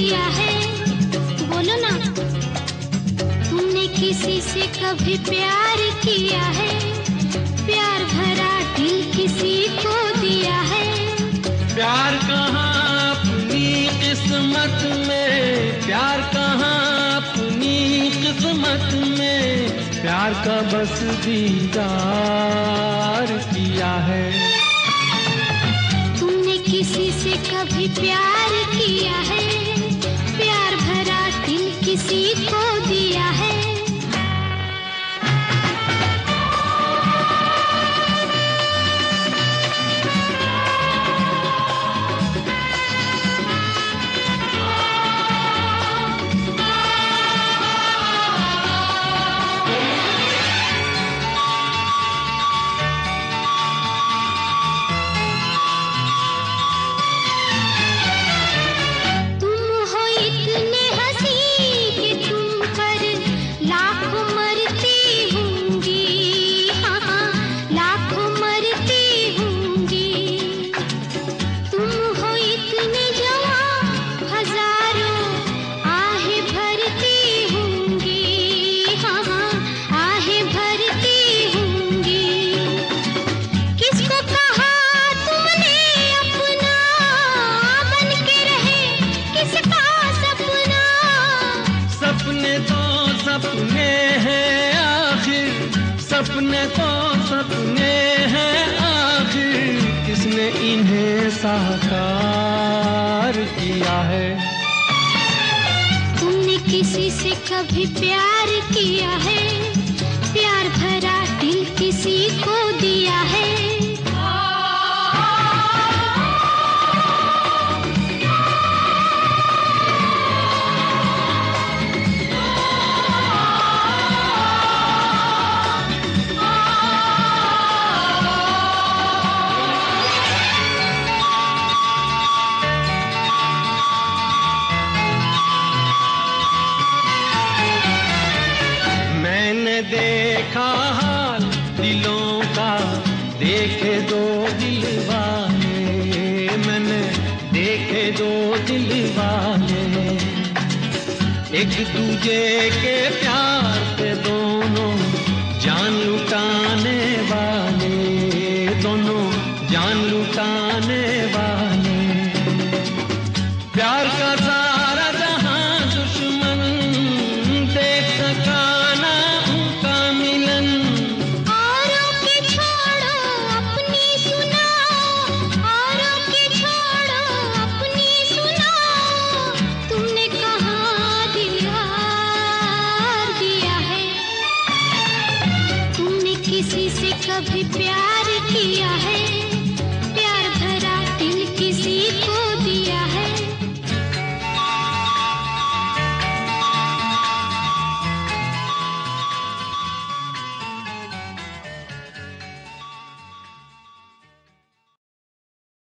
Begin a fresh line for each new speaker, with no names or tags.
किया है? बोलो ना, तुमने किसी से कभी प्यार किया है? प्यार भरा दिल किसी को दिया है?
प्यार कहाँ अपनी किस्मत में, प्यार कहाँ अपनी किस्मत में, प्यार का बस दीदार किया है।
तुमने किसी से कभी प्यार किया है? प्यार भरा दिल किसी को दिया है?
सपने हैं आखिर, सपने तो सपने हैं आखिर, किसने इन्हें साकार किया है?
तुमने किसी से कभी प्यार किया है? प्यार भरा दिल किसी को दिया है?
देखा हाल दिलों का, देखे दो दिल वाले, मैंने देखे दो दिल वाले, एक दूजे के प्यार पे दोनों जान लुटाने वाले, दोनों जान लुटाने वाले। प्यार का सारा जहां दुश्मन देख सका ना उनका मिलन।
औरों की छोड़ो अपनी सुनाओ, औरों की छोड़ो अपनी सुनाओ, तुमने कहाँ दिल हार दिया है? तुमने किसी से कभी प्यार किया है? प्यार भरा दिल किसी को